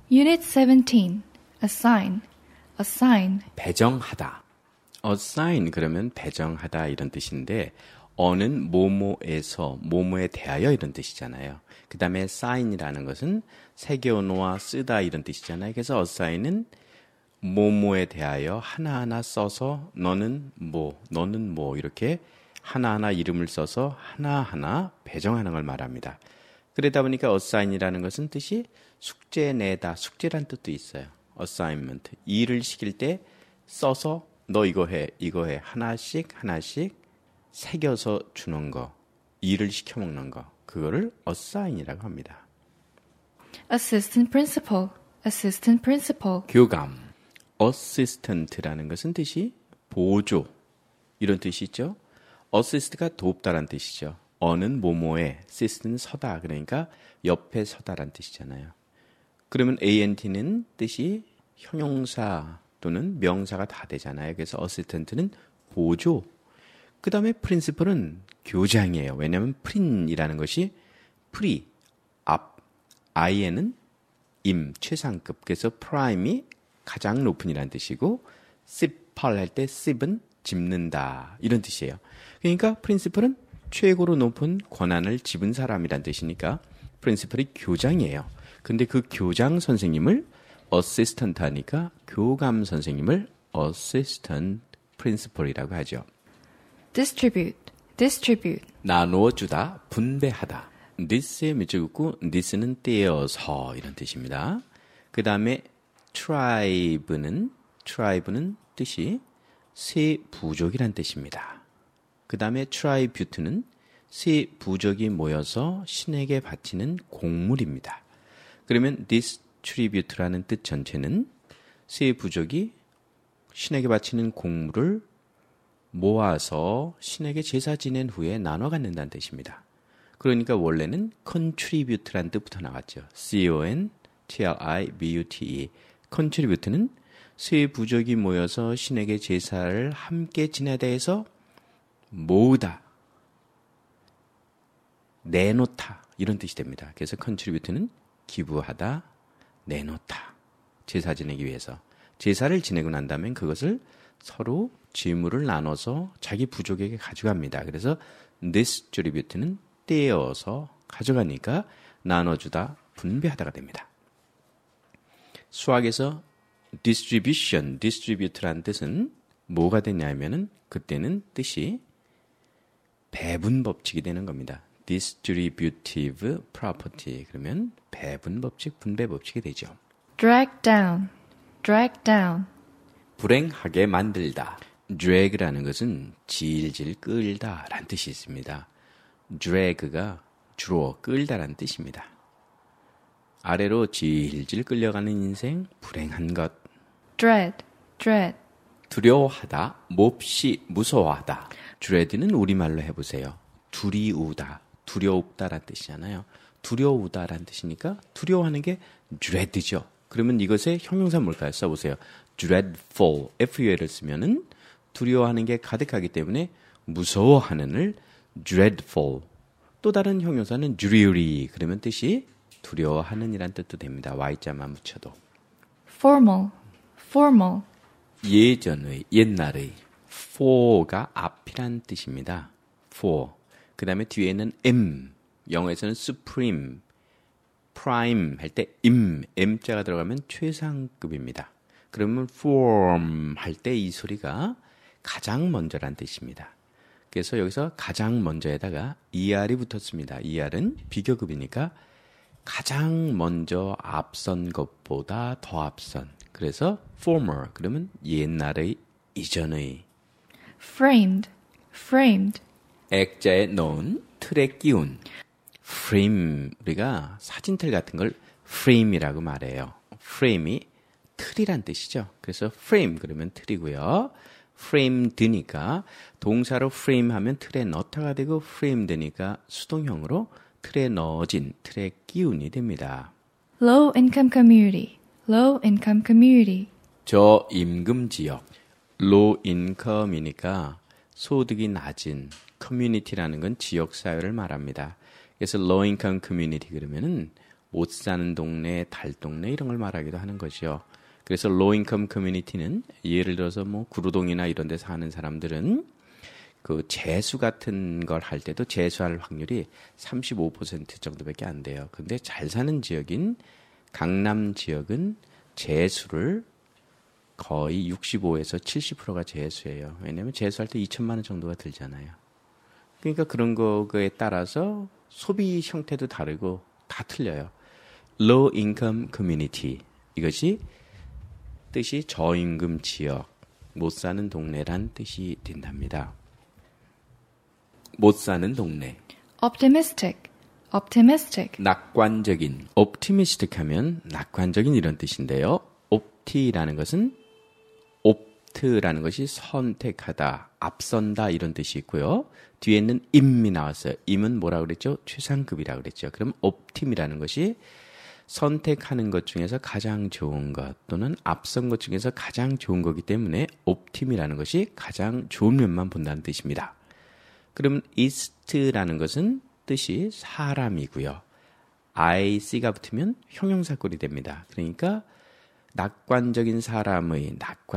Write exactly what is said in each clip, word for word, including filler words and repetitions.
Unit seventeen. Assign. Assign. 배정하다. assign 그러면 배정하다 이런 뜻인데 어는 뭐뭐에서 뭐뭐에 대하여 이런 뜻이잖아요. 그 다음에 sign이라는 것은 새겨놓아 쓰다 이런 뜻이잖아요. 그래서 assign은 뭐뭐에 대하여 하나하나 써서 너는 뭐, 너는 뭐 이렇게 하나하나 이름을 써서 하나하나 배정하는 걸 말합니다. 그러다 보니까 assign이라는 것은 뜻이 숙제 내다, 숙제란 뜻도 있어요. assignment. 일을 시킬 때 써서 너 이거 해, 이거 해. 하나씩 하나씩 새겨서 주는 거, 일을 시켜 먹는 거. 그거를 assign이라고 합니다. Assistant principal. Assistant principal. 교감. assistant라는 것은 뜻이 보조. 이런 뜻이 있죠. assist가 돕다란 뜻이죠. 어는 뭐뭐에, assist는 서다. 그러니까 옆에 서다란 뜻이잖아요. 그러면 ant는 뜻이 형용사 또는 명사가 다 되잖아요. 그래서 assistant는 보조. 그 다음에 principal은 교장이에요. 왜냐하면 prin이라는 것이 pre, 앞, i에는 임, 최상급. 그래서 prime이 가장 높은이라는 뜻이고 sipal 할 때 sip은 짚는다. 이런 뜻이에요. 그러니까 principal은 최고로 높은 권한을 집은 사람이란 뜻이니까 principal이 교장이에요. 근데 그 교장 선생님을 assistant 하니까 교감 선생님을 assistant principal이라고 하죠. Distribute. Distribute. 나누어주다, 분배하다. this의 밑줄 긋고 this는 떼어서 이런 뜻입니다. 그 다음에 tribe는 tribe는 뜻이 세 부족이란 뜻입니다. 그 다음에 tribute는 세 부족이 모여서 신에게 바치는 공물입니다. 그러면 distribute라는 뜻 전체는 세 부족이 신에게 바치는 공물을 모아서 신에게 제사 지낸 후에 나눠 갖는다는 뜻입니다. 그러니까 원래는 contribute라는 뜻부터 나왔죠. C-O-N-T-R-I-B-U-T-E. contribute는 세 부족이 모여서 신에게 제사를 함께 지내다 해서 모으다, 내놓다 이런 뜻이 됩니다. 그래서 contribute는 기부하다, 내놓다, 제사 지내기 위해서. 제사를 지내고 난 다음에 그것을 서로 재물을 나눠서 자기 부족에게 가져갑니다. 그래서 distribute는 떼어서 가져가니까 나눠주다, 분배하다가 됩니다. 수학에서 distribution, distribute라는 뜻은 뭐가 되냐면은 그때는 뜻이 배분 법칙이 되는 겁니다. distributive property 그러면 배분 법칙, 분배 법칙이 되죠. Drag down. Drag down. 불행하게 만들다. drag라는 것은 질질 끌다라는 뜻이 있습니다. drag가 주로 끌다라는 뜻입니다. 아래로 질질 끌려가는 인생, 불행한 것. Dread. Dread. 두려워하다, 몹시 무서워하다. dread는 우리말로 해보세요. 두리우다, 두려우다라는 뜻이잖아요. 두려우다라는 뜻이니까 두려워하는 게 dread죠. 그러면 이것의 형용사 뭘까요? 써보세요. dreadful, 에프유엘을 쓰면은 두려워하는 게 가득하기 때문에 무서워하는을 dreadful. 또 다른 형용사는 dreary, 그러면 뜻이 두려워하는 이란 뜻도 됩니다. Y자만 붙여도. Formal. Formal. 예전의, 옛날의. for가 앞이란 뜻입니다. for. 그 다음에 뒤에는 m. 영어에서는 supreme, prime 할 때 임, m자가 들어가면 최상급입니다. 그러면 form 할 때 이 소리가 가장 먼저란 뜻입니다. 그래서 여기서 가장 먼저에다가 er이 붙었습니다. er은 비교급이니까 가장 먼저 앞선 것보다 더 앞선. 그래서 former 그러면 옛날의, 이전의. Framed. Framed. 액자에 넣은, 틀에 끼운. frame, 우리가 사진틀 같은 걸 frame이라고 말해요. frame이 틀이란 뜻이죠. 그래서 frame 그러면 틀이고요. framed니까 동사로 frame 하면 틀에 넣다가 되고 framed니까 수동형으로 틀에 넣어진, 틀에 끼운이 됩니다. Low income community. Low income community. 저임금 지역. low income이니까 소득이 낮은, community라는 건 지역 사회를 말합니다. 그래서 low income community 그러면은 못 사는 동네, 달동네 이런 걸 말하기도 하는 거죠. 그래서 low income community는 예를 들어서 뭐 구로동이나 이런 데 사는 사람들은 그 재수 같은 걸 할 때도 재수할 확률이 삼십오 퍼센트 정도밖에 안 돼요. 근데 잘 사는 지역인 강남 지역은 재수를 거의 육십오에서 칠십 퍼센트가 재수예요. 왜냐하면 재수할 때 이천만 원 정도가 들잖아요. 그러니까 그런 거에 따라서 소비 형태도 다르고 다 틀려요. Low income community. 이것이 뜻이 저임금 지역, 못 사는 동네란 뜻이 된답니다. 못 사는 동네. Optimistic. Optimistic. 낙관적인. optimistic 하면 낙관적인 이런 뜻인데요. opt라는 것은 opt라는 것이 선택하다, 앞선다 이런 뜻이 있고요. 뒤에는 im이 나왔어요. im은 뭐라고 그랬죠? 최상급이라고 그랬죠. 그럼 optim이라는 것이 선택하는 것 중에서 가장 좋은 것 또는 앞선 것 중에서 가장 좋은 거기 때문에 optim이라는 것이 가장 좋은 면만 본다는 뜻입니다. 그럼 ist라는 것은 뜻이 사람이고요. ic가 붙으면 형용사꼴이 됩니다. 그러니까 낙관적인 사람의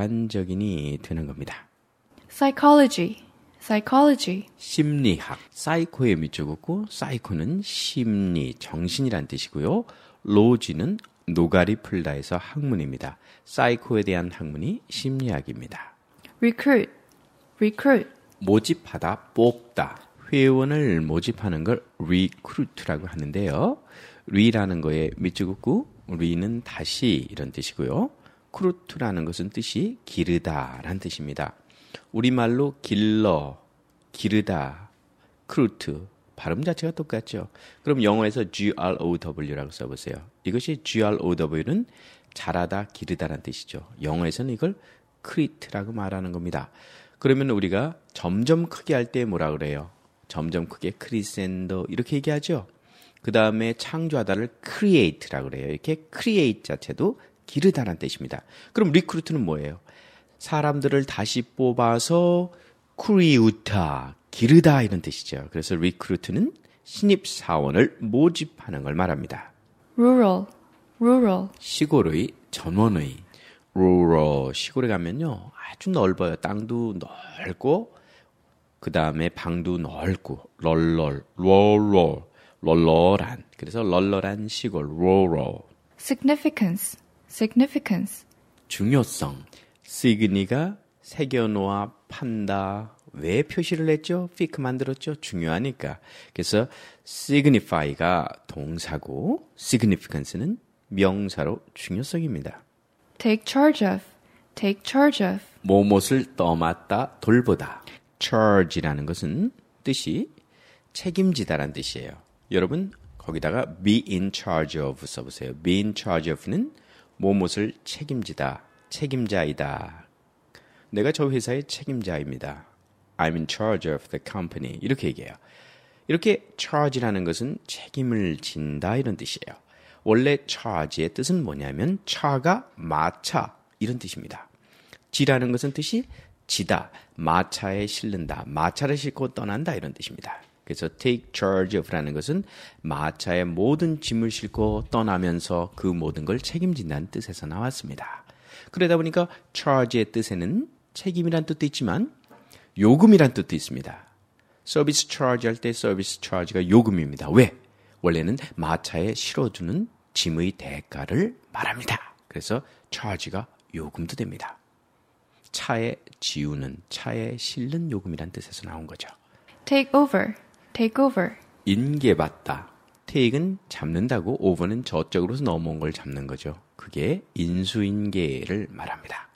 낙관적인이 되는 겁니다. Psychology. Psychology. 심리학. 사이코의 밑줄 긋고 사이코는 심리, 정신이란 뜻이고요. 로지는 노가리 풀다에서 학문입니다. 사이코에 대한 학문이 심리학입니다. Recruit. Recruit. 모집하다, 뽑다. 회원을 모집하는 걸 recruit라고 하는데요. re라는 거에 밑줄 긋고 re는 다시 이런 뜻이고요. 크루트라는 것은 뜻이 기르다라는 뜻입니다. 우리말로 길러, 기르다, 크루트. 발음 자체가 똑같죠. 그럼 영어에서 G-R-O-W라고 써보세요. 이것이 G-R-O-W는 자라다, 기르다라는 뜻이죠. 영어에서는 이걸 크리트라고 말하는 겁니다. 그러면 우리가 점점 크게 할 때 뭐라 그래요? 점점 크게 크리센더 이렇게 얘기하죠. 그 다음에 창조하다를 create라고 그래요. 이렇게 create 자체도 기르다라는 뜻입니다. 그럼 리크루트는 뭐예요? 사람들을 다시 뽑아서 크리우타, 기르다 이런 뜻이죠. 그래서 리크루트는 신입사원을 모집하는 걸 말합니다. Rural. Rural. 시골의 전원의 rural, 시골에 가면요 아주 넓어요. 땅도 넓고 그 다음에 방도 넓고 럴럴, 럴럴, 럴럴한. 그래서 럴럴한 시골, rural. Significance. Significance. 중요성. 시그니가 새겨놓아 판다. 왜 표시를 했죠? 피크 만들었죠? 중요하니까. 그래서 signify가 동사고 significance는 명사로 중요성입니다. Take charge of. Take charge of. 뭐뭇을 떠맡다, 돌보다. charge라는 것은 뜻이 책임지다라는 뜻이에요. 여러분 거기다가 be in charge of 써보세요. be in charge of는 뭐뭇을 책임지다, 책임자이다. 내가 저 회사의 책임자입니다. I'm in charge of the company. 이렇게 얘기해요. 이렇게 charge라는 것은 책임을 진다 이런 뜻이에요. 원래 charge의 뜻은 뭐냐면 차가 마차 이런 뜻입니다. 지라는 것은 뜻이 지다, 마차에 실른다, 마차를 싣고 떠난다 이런 뜻입니다. 그래서 take charge of라는 것은 마차의 모든 짐을 싣고 떠나면서 그 모든 걸 책임진다는 뜻에서 나왔습니다. 그러다 보니까 charge의 뜻에는 책임이란 뜻도 있지만 요금이란 뜻도 있습니다. 서비스 차지 할 때 서비스 차지가 요금입니다. 왜? 원래는 마차에 실어주는 짐의 대가를 말합니다. 그래서 차지가 요금도 됩니다. 차에 지우는, 차에 실는 요금이란 뜻에서 나온 거죠. Take over. Take over. 인계받다. take은 잡는다고 over는 저쪽으로서 넘어온 걸 잡는 거죠. 그게 인수인계를 말합니다.